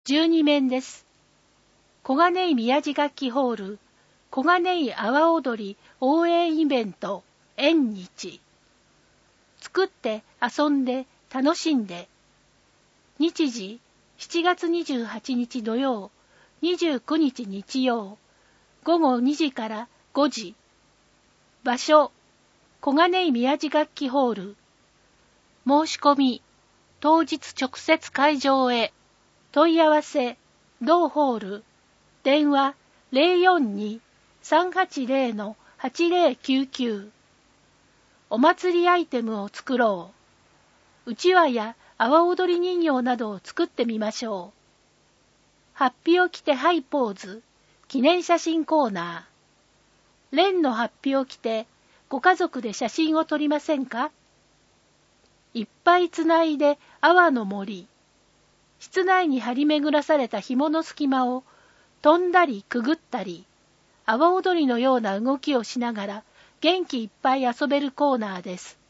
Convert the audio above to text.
12面です。小金井宮地楽器ホール、小金井阿波踊り応援イベント、縁日。作って遊んで楽しんで。日時、7月28日土曜、29日日曜、午後2時から5時。場所、小金井宮地楽器ホール。申し込み、当日直接会場へ。問い合わせ、同ホール。電話 042-380-8099。お祭りアイテムを作ろう。うちわや阿波踊り人形などを作ってみましょう。ハッピを着てハイポーズ、記念写真コーナー。連のハッピを着てご家族で写真を撮りませんか？いっぱいつないで阿波の森。室内に張り巡らされた紐の隙間を飛んだりくぐったり、阿波踊りのような動きをしながら元気いっぱい遊べるコーナーです。